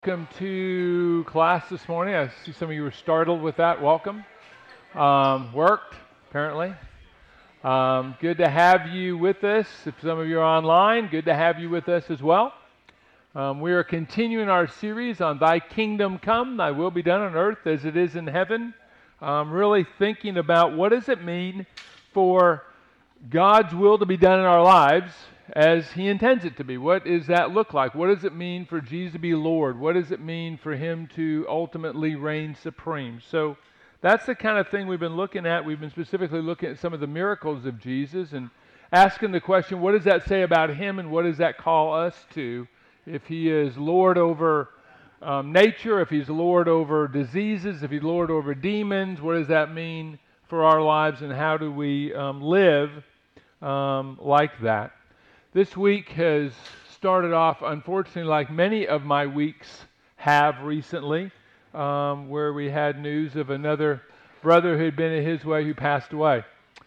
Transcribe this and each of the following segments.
Welcome to class this morning. I see some of you were startled with that. Welcome. Worked, apparently. Good to have you with us. If some of you are online, good to have you with us as well. We are continuing our series on Thy Kingdom Come, Thy Will Be Done on earth as it is in heaven. Really thinking about what does it mean for God's will to be done in our lives as He intends it to be. What does that look like? What does it mean for Jesus to be Lord? What does it mean for Him to ultimately reign supreme? So that's the kind of thing we've been looking at. We've been specifically looking at some of the miracles of Jesus and asking the question, what does that say about Him and what does that call us to? If He is Lord over nature, if He's Lord over diseases, if He's Lord over demons, what does that mean for our lives and how do we live like that? This week has started off, unfortunately, like many of my weeks have recently, where we had news of another brother who had been in his way who passed away.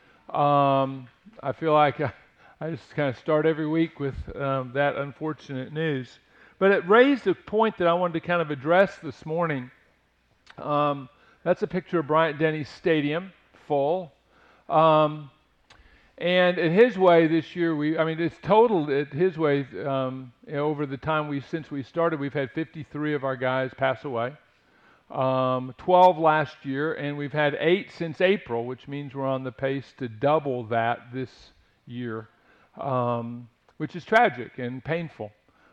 I feel like I just kind of start every week with that unfortunate news. But it raised a point that I wanted to kind of address this morning. That's a picture of Bryant-Denny Stadium, full. And in his way this year, it's totaled at his way, over the time since we started, we've had 53 of our guys pass away, 12 last year, and we've had 8 since April, which means we're on the pace to double that this year, which is tragic and painful.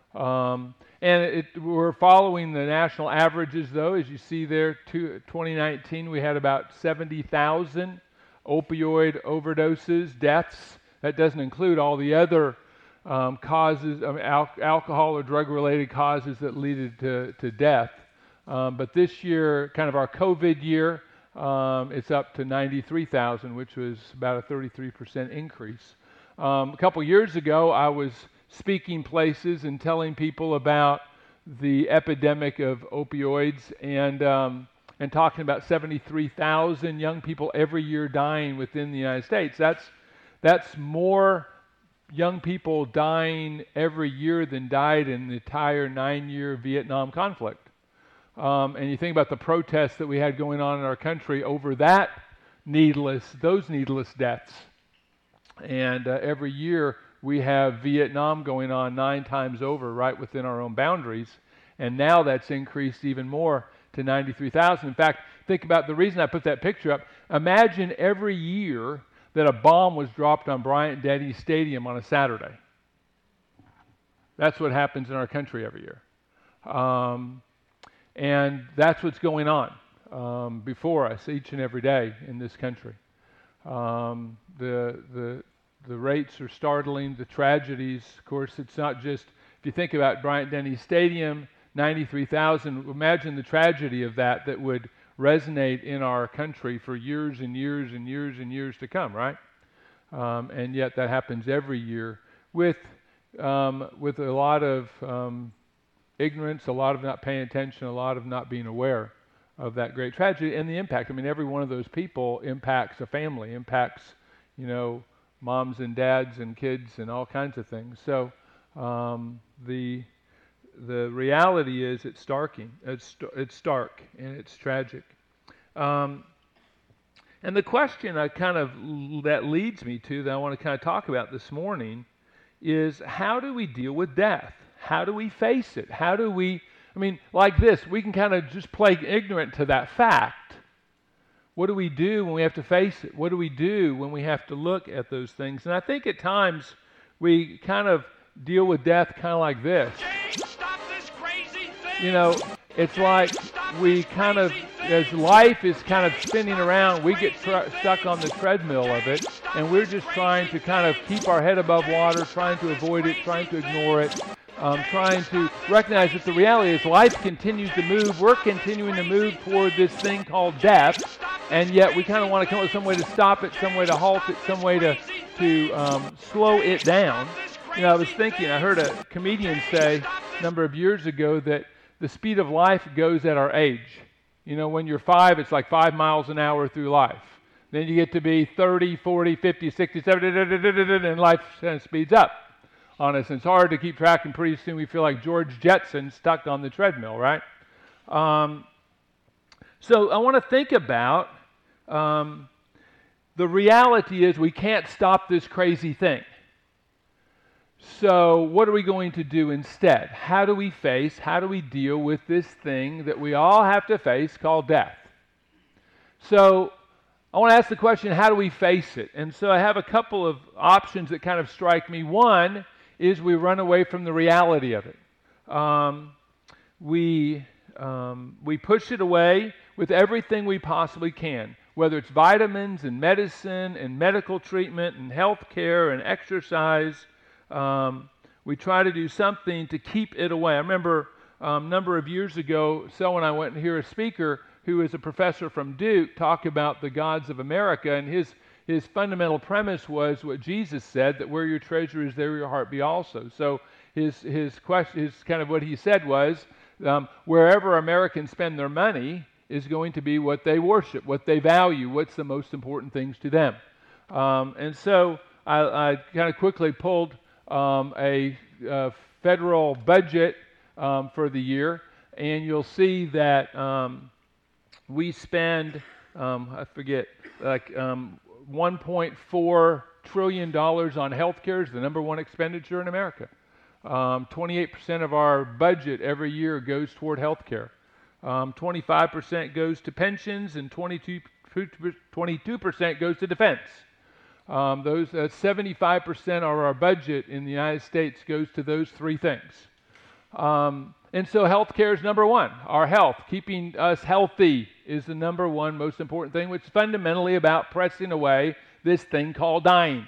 We're following the national averages, though. As you see there, 2019, we had about 70,000 opioid overdoses, deaths. That doesn't include all the other causes, alcohol or drug-related causes that lead to death. But this year, kind of our COVID year, it's up to 93,000, which was about a 33% increase. A couple years ago, I was speaking places and telling people about the epidemic of opioids and talking about 73,000 young people every year dying within the United States. That's more young people dying every year than died in the entire 9-year Vietnam conflict. And you think about the protests that we had going on in our country over those needless deaths. And every year we have Vietnam going on 9 times over right within our own boundaries. And now that's increased even more to 93,000. In fact, think about the reason I put that picture up. Imagine every year that a bomb was dropped on Bryant-Denny Stadium on a Saturday. That's what happens in our country every year. And that's what's going on before us each and every day in this country. The rates are startling, the tragedies. Of course, it's not just, if you think about Bryant-Denny Stadium, 93,000, imagine the tragedy of that would resonate in our country for years and years and years and years to come, right? And yet that happens every year with a lot of ignorance, a lot of not paying attention, a lot of not being aware of that great tragedy and the impact. I mean, every one of those people impacts a family, impacts, moms and dads and kids and all kinds of things. So the reality is it's stark and it's tragic. And the question that leads me to that I want to kind of talk about this morning is, how do we deal with death? How do we face it? Like this, we can kind of just play ignorant to that fact. What do we do when we have to face it? What do we do when we have to look at those things? And I think at times we kind of deal with death kind of like this. It's like we kind of, as life is kind of spinning around, we get stuck on the treadmill of it, and we're just trying to kind of keep our head above water, trying to avoid it, trying to ignore it, trying to recognize that the reality is life continues to move. We're continuing to move toward this thing called death, and yet we kind of want to come up with some way to stop it, some way to halt it, some way to slow it down. I was thinking, I heard a comedian say a number of years ago that the speed of life goes at our age. When you're 5, it's like 5 miles an hour through life. Then you get to be 30, 40, 50, 60, 70, and life kind of speeds up. on us. And it's hard to keep track, and pretty soon we feel like George Jetson stuck on the treadmill, right? So I want to think about the reality is we can't stop this crazy thing. So what are we going to do instead? How do we deal with this thing that we all have to face called death? So I want to ask the question, how do we face it? And so I have a couple of options that kind of strike me. One is we run away from the reality of it. We push it away with everything we possibly can, whether it's vitamins and medicine and medical treatment and health care and exercise. We try to do something to keep it away. I remember a number of years ago, Sel and I went to hear a speaker who is a professor from Duke talk about the gods of America, and his fundamental premise was what Jesus said, that where your treasure is, there your heart be also. So his kind of what he said was, wherever Americans spend their money is going to be what they worship, what they value, what's the most important things to them. And so I kind of quickly pulled a federal budget for the year, and you'll see that we spend, like $1.4 trillion on healthcare is the number one expenditure in America. 28% of our budget every year goes toward healthcare. 25% goes to pensions, and 22% goes to defense. 75% of our budget in the United States goes to those three things. And so healthcare is number one. Our health, keeping us healthy, is the number one most important thing, which is fundamentally about pressing away this thing called dying.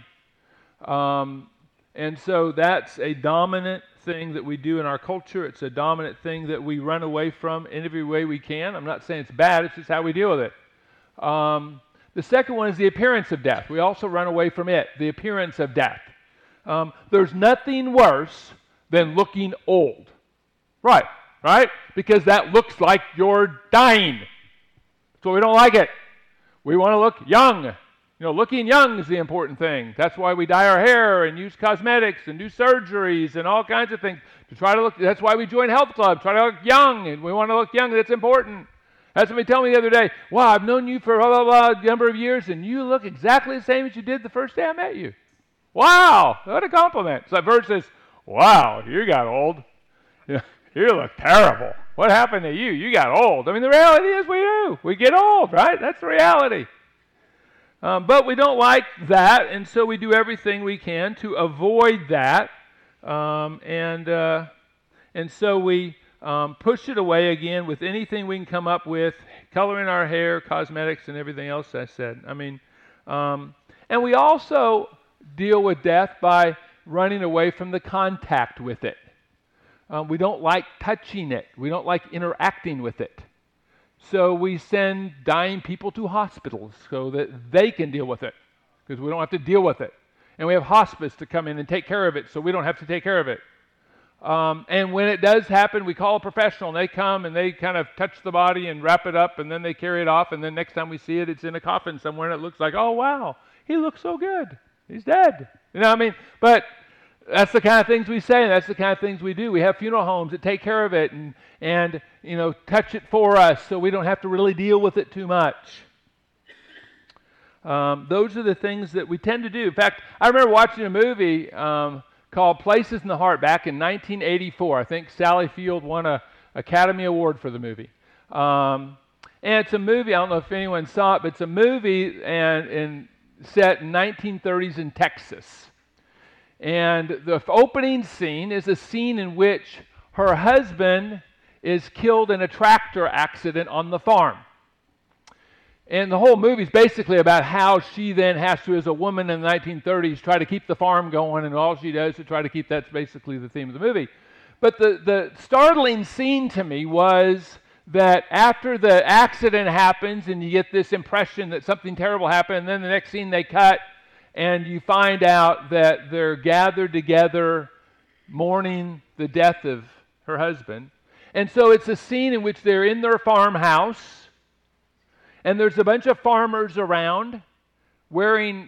And so that's a dominant thing that we do in our culture. It's a dominant thing that we run away from in every way we can. I'm not saying it's bad, it's just how we deal with it. The second one is the appearance of death. We also run away from it, the appearance of death. There's nothing worse than looking old. Right? Because that looks like you're dying. So we don't like it. We want to look young. Looking young is the important thing. That's why we dye our hair and use cosmetics and do surgeries and all kinds of things to try to look. That's why we join health clubs, try to look young, and we want to look young. That's important. That's what they told me the other day. Wow, I've known you for blah, blah, blah, number of years, and you look exactly the same as you did the first day I met you. Wow, what a compliment. So I've heard says, wow, you got old. You look terrible. What happened to you? You got old. I mean, the reality is we do. We get old, right? That's the reality. But we don't like that, and so we do everything we can to avoid that. And so we push it away again with anything we can come up with, coloring our hair, cosmetics, and everything else I said. I mean, and we also deal with death by running away from the contact with it. We don't like touching it. We don't like interacting with it. So we send dying people to hospitals so that they can deal with it, because we don't have to deal with it. And we have hospice to come in and take care of it so we don't have to take care of it. And when it does happen, we call a professional, and they come and they kind of touch the body and wrap it up, and then they carry it off, and then next time we see it, it's in a coffin somewhere, and it looks like, oh, wow, he looks so good. He's dead. But that's the kind of things we say, and that's the kind of things we do. We have funeral homes that take care of it and touch it for us so we don't have to really deal with it too much. Those are the things that we tend to do. In fact, I remember watching a movie called Places in the Heart back in 1984. I think Sally Field won an Academy Award for the movie. And it's a movie, I don't know if anyone saw it, but it's a movie set in 1930s in Texas. And the opening scene is a scene in which her husband is killed in a tractor accident on the farm. And the whole movie is basically about how she then has to, as a woman in the 1930s, try to keep the farm going, and all she does to try to keep that's basically the theme of the movie. But the startling scene to me was that after the accident happens and you get this impression that something terrible happened, and then the next scene they cut, and you find out that they're gathered together mourning the death of her husband. And so it's a scene in which they're in their farmhouse, and there's a bunch of farmers around wearing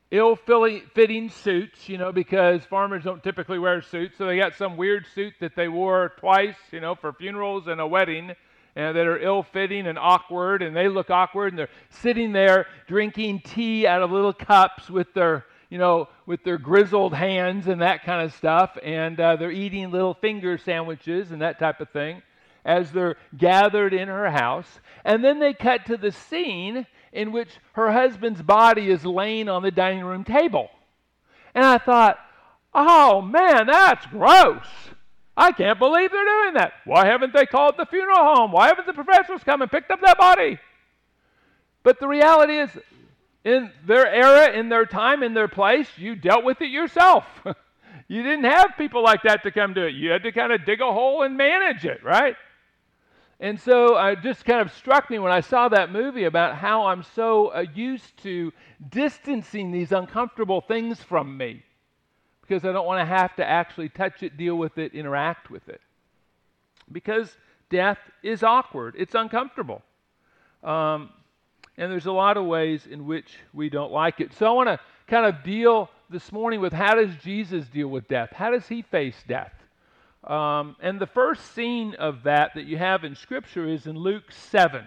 ill-fitting suits, because farmers don't typically wear suits. So they got some weird suit that they wore twice, for funerals and a wedding, and that are ill-fitting and awkward, and they look awkward, and they're sitting there drinking tea out of little cups with their grizzled hands and that kind of stuff, and they're eating little finger sandwiches and that type of thing as they're gathered in her house. And then they cut to the scene in which her husband's body is laying on the dining room table. And I thought, oh man, that's gross. I can't believe they're doing that. Why haven't they called the funeral home? Why haven't the professionals come and picked up that body? But the reality is, in their era, in their time, in their place, you dealt with it yourself. You didn't have people like that to come do it. You had to kind of dig a hole and manage it, right? And so it just kind of struck me when I saw that movie about how I'm so used to distancing these uncomfortable things from me because I don't want to have to actually touch it, deal with it, interact with it. Because death is awkward. It's uncomfortable. And there's a lot of ways in which we don't like it. So I want to kind of deal this morning with how does Jesus deal with death? How does he face death? And the first scene of that you have in Scripture is in Luke 7.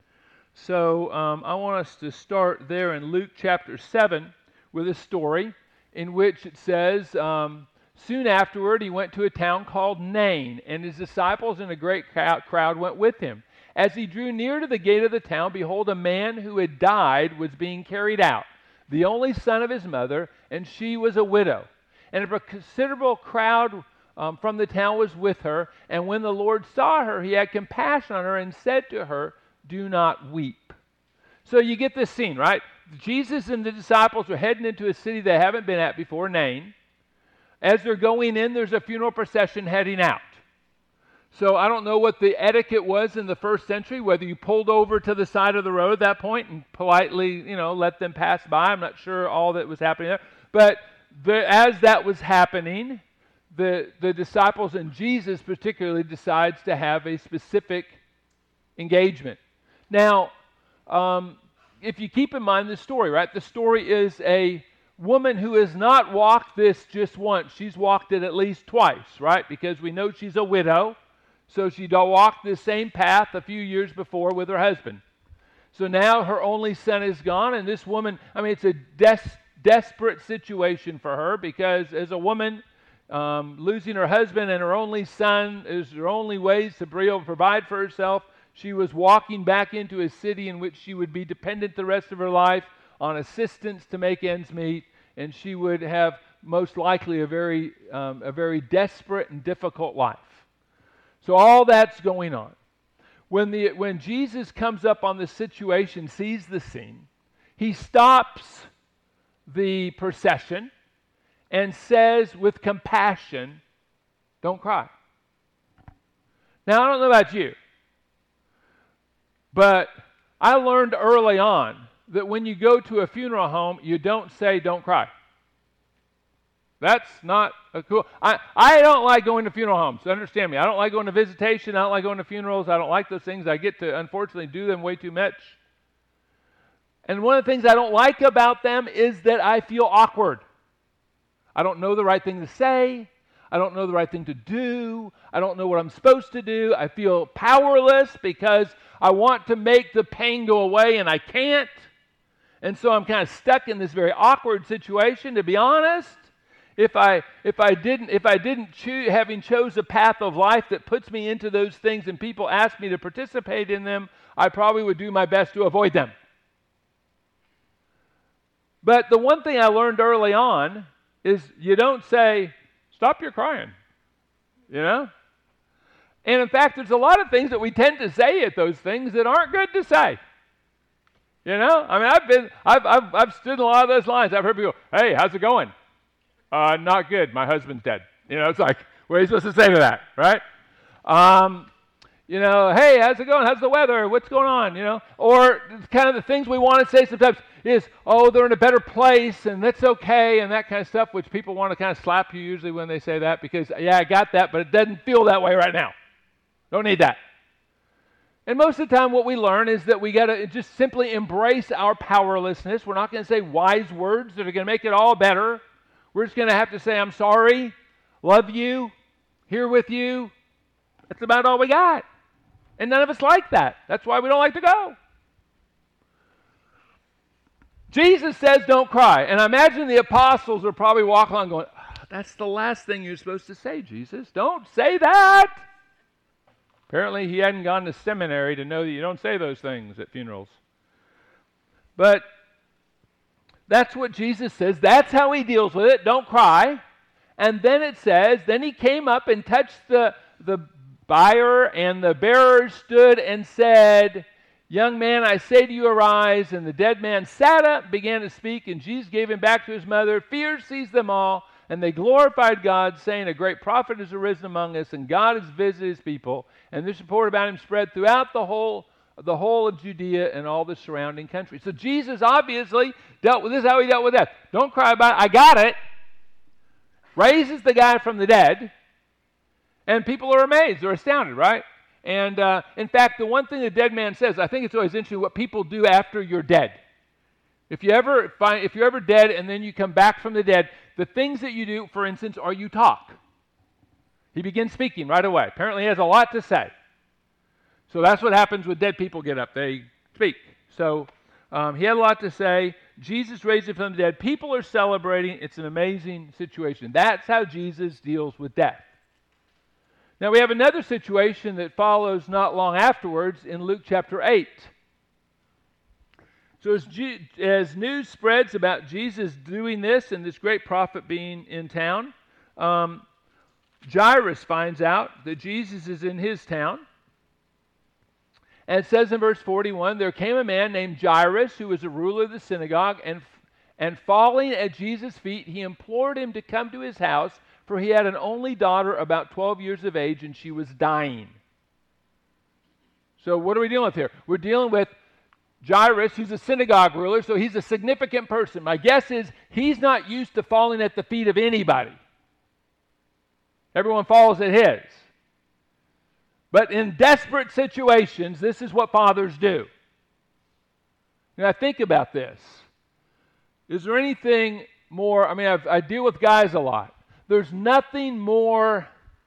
So I want us to start there in Luke chapter 7 with a story in which it says, soon afterward he went to a town called Nain, and his disciples and a great crowd went with him. As he drew near to the gate of the town, behold, a man who had died was being carried out, the only son of his mother, and she was a widow. And a considerable crowd from the town was with her, and when the Lord saw her, he had compassion on her and said to her, do not weep. So you get this scene, right? Jesus and the disciples are heading into a city they haven't been at before, Nain. As they're going in, there's a funeral procession heading out. So I don't know what the etiquette was in the first century, whether you pulled over to the side of the road at that point and politely, let them pass by. I'm not sure all that was happening there. But as that was happening, the disciples and Jesus particularly decides to have a specific engagement. Now, if you keep in mind the story, right? The story is a woman who has not walked this just once. She's walked it at least twice, right? Because we know she's a widow. So she walked the same path a few years before with her husband. So now her only son is gone, and this woman, it's a desperate situation for her because as a woman, losing her husband and her only son is her only ways to be able to provide for herself. She was walking back into a city in which she would be dependent the rest of her life on assistance to make ends meet, and she would have most likely a very desperate and difficult life. So all that's going on. When Jesus comes up on the situation, sees the scene, he stops the procession and says with compassion, don't cry. Now, I don't know about you, but I learned early on that when you go to a funeral home, you don't say don't cry. That's not a cool. I don't like going to funeral homes. Understand me. I don't like going to visitation. I don't like going to funerals. I don't like those things. I get to, unfortunately, do them way too much. And one of the things I don't like about them is that I feel awkward. I don't know the right thing to say. I don't know the right thing to do. I don't know what I'm supposed to do. I feel powerless because I want to make the pain go away and I can't. And so I'm kind of stuck in this very awkward situation, to be honest. If I didn't choose, having chose a path of life that puts me into those things and people ask me to participate in them, I probably would do my best to avoid them. But the one thing I learned early on is you don't say, stop your crying, And in fact, there's a lot of things that we tend to say at those things that aren't good to say. I've stood in a lot of those lines. I've heard people, hey, how's it going? Not good. My husband's dead. It's like, what are you supposed to say to that, right? Hey, how's it going? How's the weather? What's going on? Or kind of the things we want to say sometimes is, oh, they're in a better place and that's okay and that kind of stuff, which people want to kind of slap you usually when they say that because, yeah, I got that, but it doesn't feel that way right now. Don't need that. And most of the time what we learn is that we got to just simply embrace our powerlessness. We're not going to say wise words that are going to make it all better. We're just going to have to say, I'm sorry, love you, here with you. That's about all we got. And none of us like that. That's why we don't like to go. Jesus says don't cry. And I imagine the apostles are probably walking along going, that's the last thing you're supposed to say, Jesus. Don't say that. Apparently he hadn't gone to seminary to know that you don't say those things at funerals. But that's what Jesus says. That's how he deals with it. Don't cry. And then it says, then he came up and touched the bier, and the bearer stood and said, young man, I say to you, arise. And the dead man sat up, began to speak, and Jesus gave him back to his mother. Fear seized them all, and they glorified God, saying, a great prophet has arisen among us, and God has visited his people. And this report about him spread throughout the whole of Judea and all the surrounding country. So Jesus obviously dealt with this, how he dealt with death. Don't cry about it. I got it. Raises the guy from the dead, and people are amazed. They're astounded, right? And in fact, the one thing the dead man says, I think it's always interesting what people do after you're dead. If you're ever dead and then you come back from the dead, the things that you do, for instance, are you talk. He begins speaking right away. Apparently he has a lot to say. So that's what happens when dead people get up. They speak. So he had a lot to say. Jesus raised him from the dead. People are celebrating. It's an amazing situation. That's how Jesus deals with death. Now we have another situation that follows not long afterwards in Luke chapter 8. So as news spreads about Jesus doing this and this great prophet being in town, Jairus finds out that Jesus is in his town. And it says in verse 41, there came a man named Jairus who was a ruler of the synagogue, and falling at Jesus' feet, he implored him to come to his house, for he had an only daughter about 12 years of age, and she was dying. So what are we dealing with here? We're dealing with Jairus, who's a synagogue ruler, so he's a significant person. My guess is he's not used to falling at the feet of anybody. Everyone falls at his. But in desperate situations, this is what fathers do. Now think about this. Is there anything more, I deal with guys a lot. There's nothing more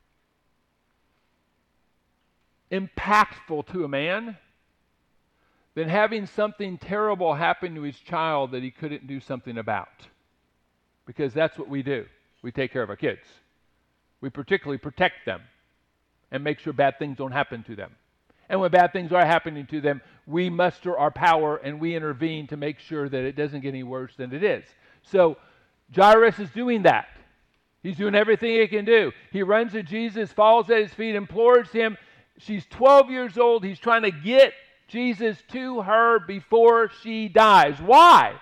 impactful to a man than having something terrible happen to his child that he couldn't do something about. Because that's what we do. We take care of our kids. We particularly protect them and make sure bad things don't happen to them. And when bad things are happening to them, we muster our power and we intervene to make sure that it doesn't get any worse than it is. So Jairus is doing that. He's doing everything he can do. He runs to Jesus, falls at his feet, implores him. She's 12 years old. He's trying to get Jesus to her before she dies. Why?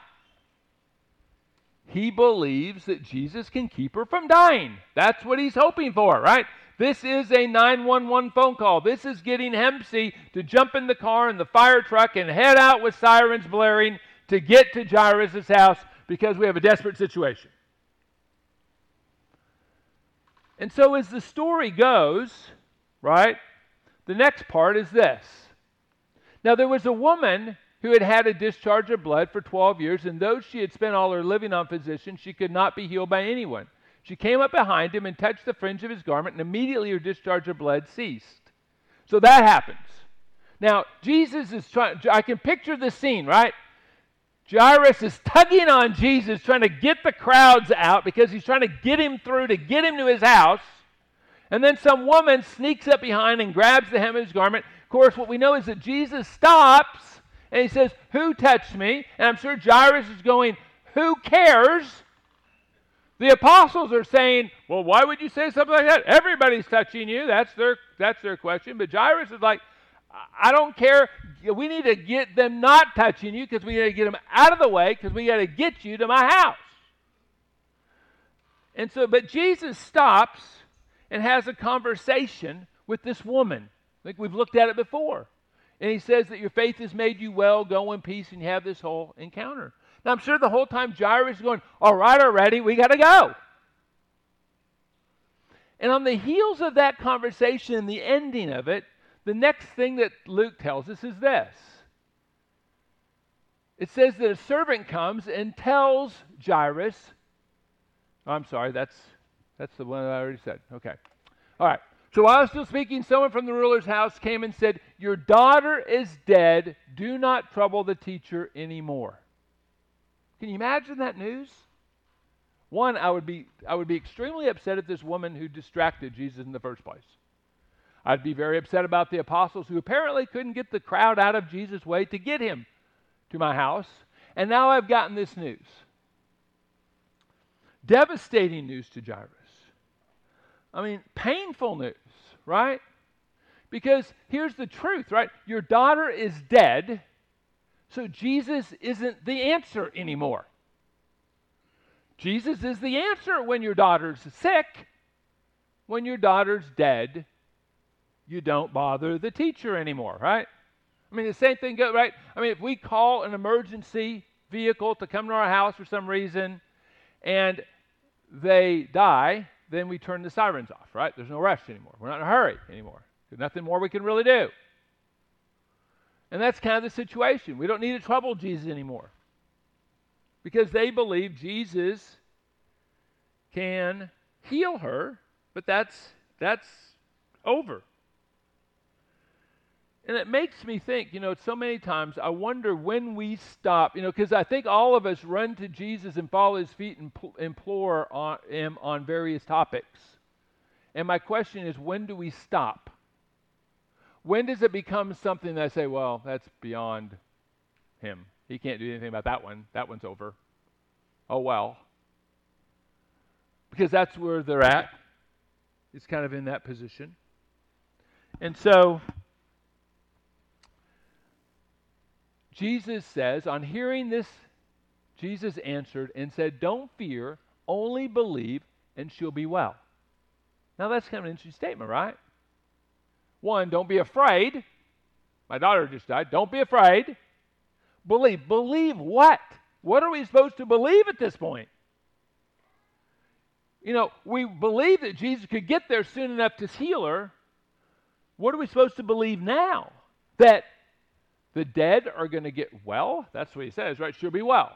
He believes that Jesus can keep her from dying. That's what he's hoping for, right? This is a 911 phone call. This is getting Hempsey to jump in the car and the fire truck and head out with sirens blaring to get to Jairus' house because we have a desperate situation. And so as the story goes, right, the next part is this. Now there was a woman who had had a discharge of blood for 12 years, and though she had spent all her living on physicians, she could not be healed by anyone. She came up behind him and touched the fringe of his garment, and immediately her discharge of blood ceased. So that happens. Now, Jesus is trying, I can picture the scene, right? Jairus is tugging on Jesus, trying to get the crowds out because he's trying to get him through, to get him to his house. And then some woman sneaks up behind and grabs the hem of his garment. Of course, what we know is that Jesus stops and he says, "Who touched me?" And I'm sure Jairus is going, "Who cares?" The apostles are saying, "Well, why would you say something like that? Everybody's touching you." That's their question. But Jairus is like, "I don't care. We need to get them not touching you because we got to get them out of the way because we got to get you to my house." And so, but Jesus stops and has a conversation with this woman. I think we've looked at it before. And he says that your faith has made you well, go in peace, and you have this whole encounter. Now, I'm sure the whole time Jairus is going, "All right, already, we got to go." And on the heels of that conversation and the ending of it, the next thing that Luke tells us is this. It says that a servant comes and tells Jairus, I'm sorry, that's the one that I already said. Okay. All right. So while I was still speaking, someone from the ruler's house came and said, "Your daughter is dead. Do not trouble the teacher anymore." Can you imagine that news? One, I would be extremely upset at this woman who distracted Jesus in the first place. I'd be very upset about the apostles who apparently couldn't get the crowd out of Jesus' way to get him to my house. And now I've gotten this news. Devastating news to Jairus. I mean, painful news, right? Because here's the truth, right? Your daughter is dead, so Jesus isn't the answer anymore. Jesus is the answer when your daughter's sick. When your daughter's dead, you don't bother the teacher anymore, right? I mean, the same thing goes, right? I mean, if we call an emergency vehicle to come to our house for some reason and they die, then we turn the sirens off, right? There's no rush anymore. We're not in a hurry anymore. There's nothing more we can really do. And that's kind of the situation. We don't need to trouble Jesus anymore because they believe Jesus can heal her, but that's over. And it makes me think, so many times I wonder when we stop, because I think all of us run to Jesus and fall at his feet and implore him on various topics. And my question is, when do we stop? When does it become something that I say, well, that's beyond him. He can't do anything about that one. That one's over. Oh, well. Because that's where they're at. It's kind of in that position. And so Jesus says, on hearing this, Jesus answered and said, "Don't fear, only believe, and she'll be well." Now that's kind of an interesting statement, right? One, don't be afraid. My daughter just died. Don't be afraid. Believe. Believe what? What are we supposed to believe at this point? We believe that Jesus could get there soon enough to heal her. What are we supposed to believe now? That the dead are going to get well? That's what he says, right? She'll be well.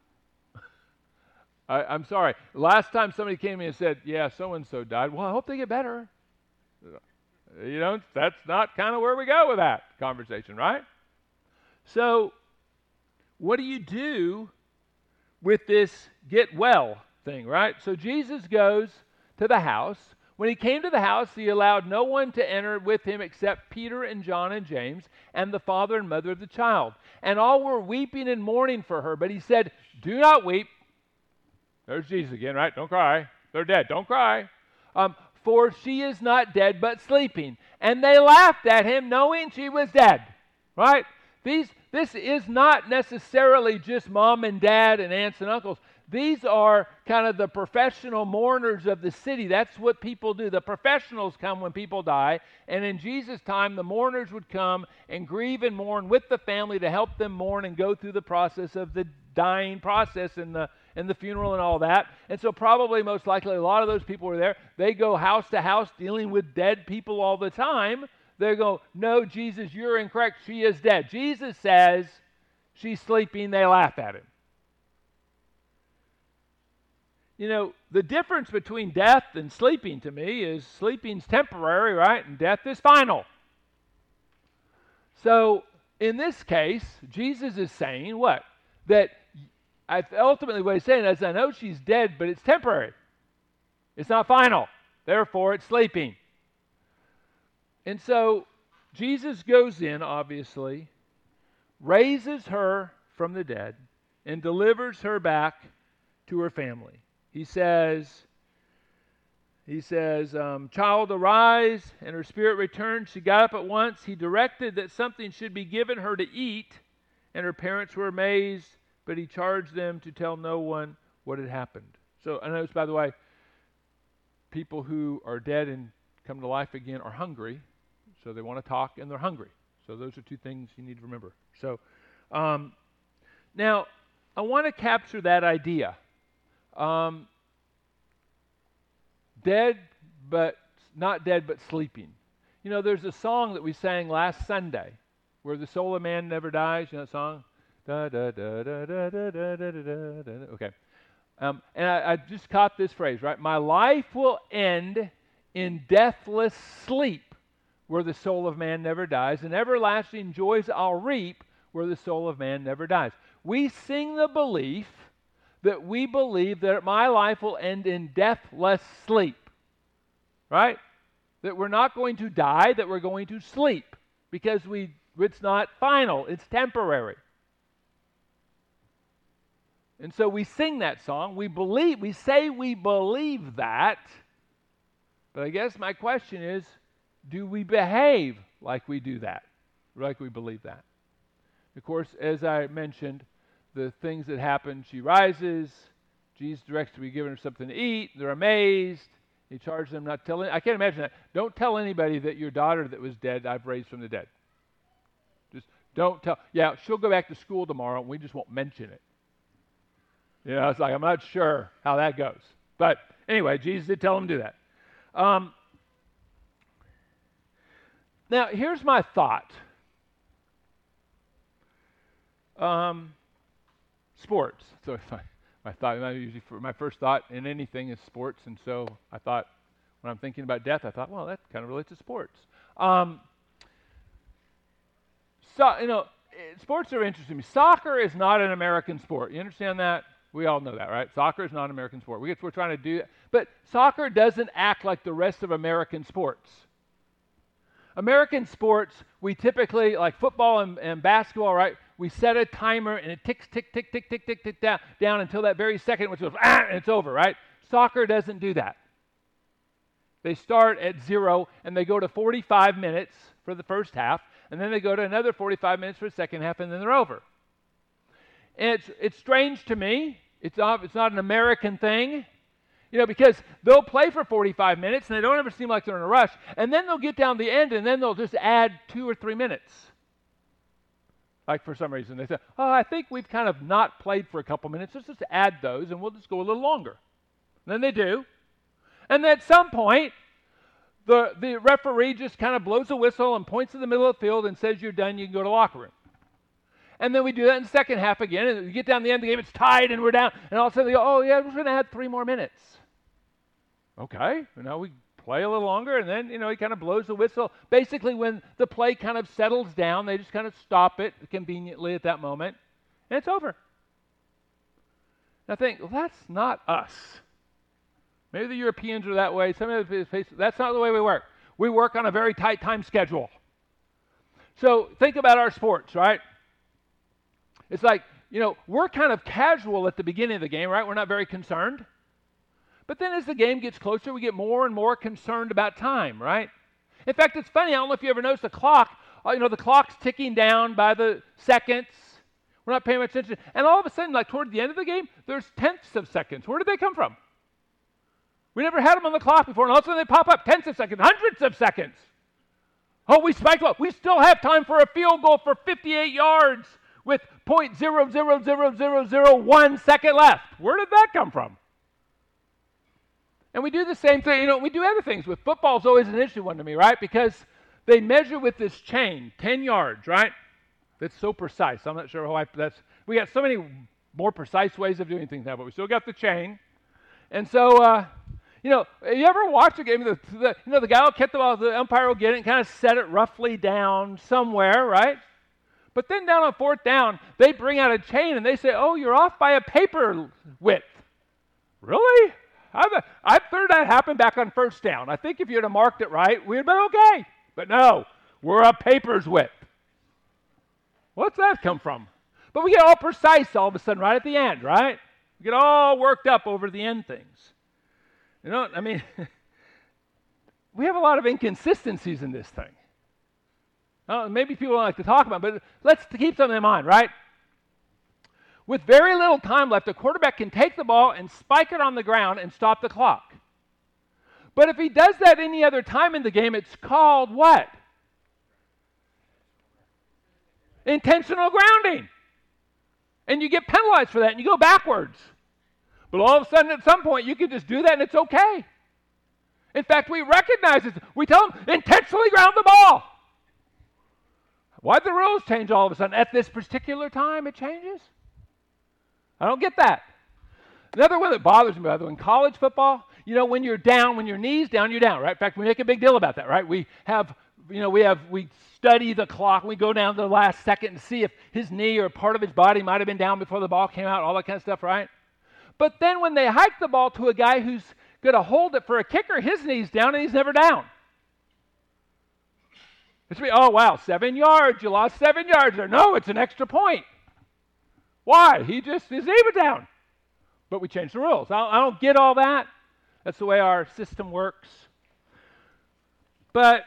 I'm sorry. Last time somebody came to me and said, yeah, so-and-so died. Well, I hope they get better. That's not kind of where we go with that conversation, right? So what do you do with this get well thing, right? So Jesus goes to the house. When he came to the house, he allowed no one to enter with him except Peter and John and James and the father and mother of the child. And all were weeping and mourning for her. But he said, "Do not weep." There's Jesus again, right? Don't cry. They're dead. Don't cry. For she is not dead, but sleeping. And they laughed at him, knowing she was dead, right? This is not necessarily just mom and dad and aunts and uncles. These are kind of the professional mourners of the city. That's what people do. The professionals come when people die. And in Jesus' time, the mourners would come and grieve and mourn with the family to help them mourn and go through the process of the dying process and the funeral and all that. And so probably most likely a lot of those people were there. They go house to house dealing with dead people all the time. They go, "No, Jesus, you're incorrect. She is dead." Jesus says she's sleeping. They laugh at him. The difference between death and sleeping to me is sleeping's temporary, right? And death is final. So in this case, Jesus is saying what? That ultimately what he's saying is, I know she's dead, but it's temporary. It's not final. Therefore, it's sleeping. And so Jesus goes in, obviously, raises her from the dead, and delivers her back to her family. He says, "Child, arise," and her spirit returned. She got up at once. He directed that something should be given her to eat, and her parents were amazed, but he charged them to tell no one what had happened. So I notice, by the way, people who are dead and come to life again are hungry, so they want to talk and they're hungry. So those are two things you need to remember. So now I want to capture that idea. Dead, but not dead, but sleeping. You know, there's a song that we sang last Sunday, where the soul of man never dies. You know that song? Da, da, da, da, da, da, da, da, da, da. Okay. And I just caught this phrase, right? My life will end in deathless sleep, where the soul of man never dies, and everlasting joys I'll reap, where the soul of man never dies. We sing the belief that we believe that my life will end in deathless sleep, right? That we're not going to die, that we're going to sleep, because it's not final, it's temporary. And so we sing that song. We say we believe that. But I guess my question is, do we behave like we do that? Like we believe that? Of course, as I mentioned, the things that happen, she rises, Jesus directs to be given her something to eat, they're amazed, he charges them not telling. I can't imagine that. Don't tell anybody that your daughter that was dead, I've raised from the dead. Just don't tell. Yeah, she'll go back to school tomorrow, and we just won't mention it. You know, it's like, I'm not sure how that goes. But anyway, Jesus did tell him to do that. Now, here's my thought. Sports. So my first thought in anything is sports, and so I thought, when I'm thinking about death, I thought, well, that kind of relates to sports. Sports are interesting to me. Soccer is not an American sport. You understand that? We all know that, right? Soccer is not an American sport. We're trying to do that. But soccer doesn't act like the rest of American sports. American sports, we typically, like football and basketball, right? We set a timer and it ticks, tick, tick, tick, tick, tick, tick down until that very second, which goes, and it's over, right? Soccer doesn't do that. They start at 0 and they go to 45 minutes for the first half, and then they go to another 45 minutes for the second half, and then they're over. And it's strange to me. It's not an American thing. You know, because they'll play for 45 minutes and they don't ever seem like they're in a rush. And then they'll get down the end and then they'll just add 2 or 3 minutes. Like for some reason they say, oh, I think we've kind of not played for a couple minutes. Let's just add those and we'll just go a little longer. And then they do. And then at some point, the referee just kind of blows a whistle and points to the middle of the field and says, you're done, you can go to the locker room. And then we do that in the second half again. And we get down to the end of the game, it's tied and we're down. And all of a sudden they go, oh yeah, we're going to add 3 more minutes. Okay, and now we play a little longer, and then, he kind of blows the whistle. Basically, when the play kind of settles down, they just kind of stop it conveniently at that moment, and it's over. And I think, well, that's not us. Maybe the Europeans are that way. Some of the places, that's not the way we work. We work on a very tight time schedule. So think about our sports, right? It's like, we're kind of casual at the beginning of the game, right? We're not very concerned. But then as the game gets closer, we get more and more concerned about time, right? In fact, it's funny. I don't know if you ever noticed the clock. The clock's ticking down by the seconds. We're not paying much attention. And all of a sudden, like toward the end of the game, there's tenths of seconds. Where did they come from? We never had them on the clock before, and all of a sudden they pop up, tenths of seconds, hundreds of seconds. Oh, we spiked up. We still have time for a field goal for 58 yards with 0.000001 second left. Where did that come from? And we do the same thing. We do other things. With football is always an interesting one to me, right? Because they measure with this chain, 10 yards, right? That's so precise. I'm not sure how we got so many more precise ways of doing things now, but we still got the chain. And so, you ever watch a game? The guy will catch the ball, the umpire will get it and kind of set it roughly down somewhere, right? But then down on 4th down, they bring out a chain and they say, oh, you're off by a paper width. Really? I've heard that happen back on 1st down. I think if you'd have marked it right, we'd have been okay. But no, we're a paper's width. What's that come from? But we get all precise all of a sudden right at the end, right? We get all worked up over the end things. We have a lot of inconsistencies in this thing. Maybe people don't like to talk about it, but let's keep some of them in mind, right? With very little time left, a quarterback can take the ball and spike it on the ground and stop the clock. But if he does that any other time in the game, it's called what? Intentional grounding. And you get penalized for that, and you go backwards. But all of a sudden, at some point, you can just do that, and it's okay. In fact, we recognize it. We tell them, intentionally ground the ball. Why'd the rules change all of a sudden? At this particular time, it changes? I don't get that. Another one that bothers me, by the way, in college football, when you're down, when your knee's down, you're down, right? In fact, we make a big deal about that, right? We study the clock. We go down to the last second and see if his knee or part of his body might have been down before the ball came out, all that kind of stuff, right? But then when they hike the ball to a guy who's going to hold it for a kicker, his knee's down and he's never down. It's be, oh, wow, 7 yards. You lost 7 yards there. No, it's an extra point. Why? His knee was down. But we changed the rules. I don't get all that. That's the way our system works. But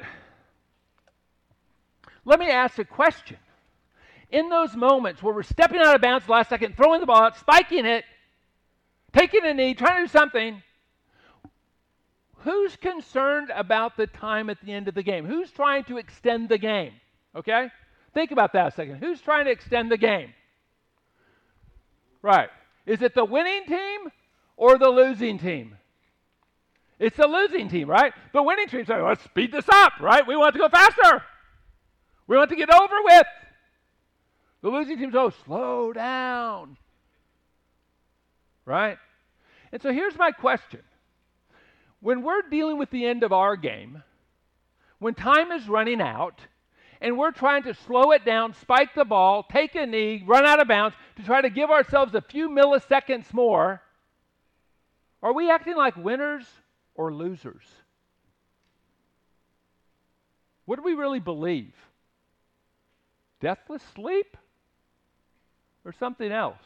let me ask a question. In those moments where we're stepping out of bounds the last second, throwing the ball out, spiking it, taking a knee, trying to do something, who's concerned about the time at the end of the game? Who's trying to extend the game? Okay? Think about that a second. Who's trying to extend the game? Right. Is it the winning team or the losing team? It's the losing team, right? The winning team says, let's speed this up, right? We want to go faster. We want to get over with. The losing team says, slow down. Right? And so here's my question. When we're dealing with the end of our game, when time is running out, and we're trying to slow it down, spike the ball, take a knee, run out of bounds to try to give ourselves a few milliseconds more, are we acting like winners or losers? What do we really believe? Deathless sleep or something else?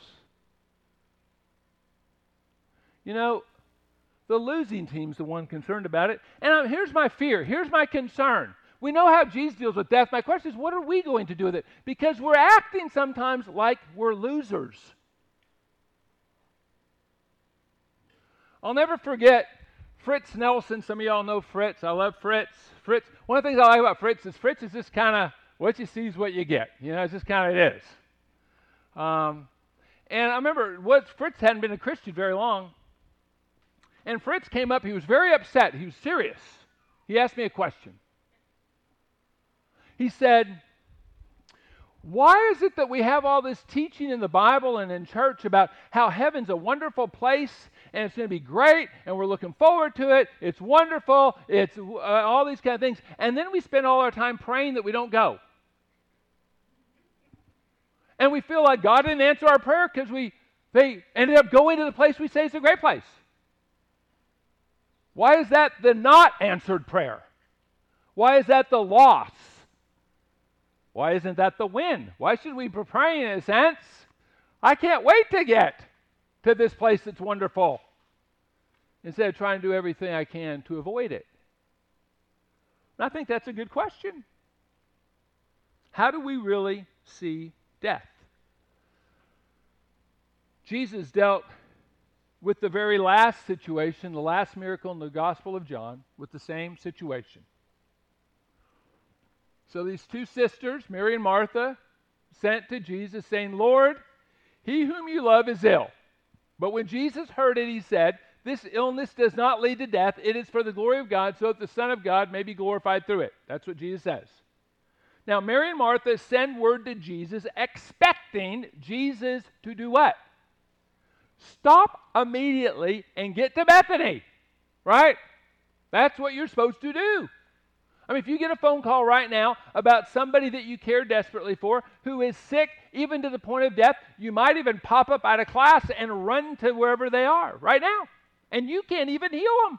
The losing team's the one concerned about it. And here's my fear. Here's my concern. We know how Jesus deals with death. My question is, what are we going to do with it? Because we're acting sometimes like we're losers. I'll never forget Fritz Nelson. Some of y'all know Fritz. I love Fritz. One of the things I like about Fritz is just kind of what you see is what you get. It's just kind of it is. And I remember Fritz hadn't been a Christian very long. And Fritz came up. He was very upset. He was serious. He asked me a question. He said, why is it that we have all this teaching in the Bible and in church about how heaven's a wonderful place and it's going to be great and we're looking forward to it, it's wonderful, it's all these kind of things, and then we spend all our time praying that we don't go? And we feel like God didn't answer our prayer because they ended up going to the place we say is a great place. Why is that the not answered prayer? Why is that the loss? Why isn't that the win? Why should we be praying in a sense? I can't wait to get to this place that's wonderful, instead of trying to do everything I can to avoid it. And I think that's a good question. How do we really see death? Jesus dealt with the very last situation, the last miracle in the Gospel of John, with the same situation. So these two sisters, Mary and Martha, sent to Jesus saying, Lord, he whom you love is ill. But when Jesus heard it, he said, this illness does not lead to death. It is for the glory of God, so that the Son of God may be glorified through it. That's what Jesus says. Now, Mary and Martha send word to Jesus, expecting Jesus to do what? Stop immediately and get to Bethany, right? That's what you're supposed to do. I mean, if you get a phone call right now about somebody that you care desperately for who is sick, even to the point of death, you might even pop up out of class and run to wherever they are right now. And you can't even heal them.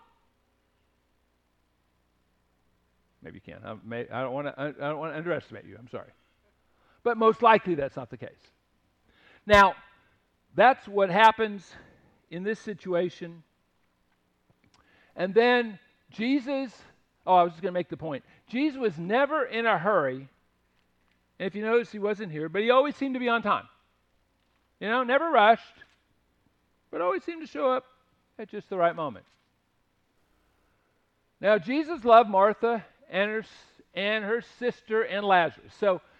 Maybe you can. I don't want to underestimate you. I'm sorry. But most likely that's not the case. Now, that's what happens in this situation. And then Jesus... I was just going to make the point. Jesus was never in a hurry. And if you notice, he wasn't here, but he always seemed to be on time. Never rushed, but always seemed to show up at just the right moment. Now, Jesus loved Martha and her sister and Lazarus. So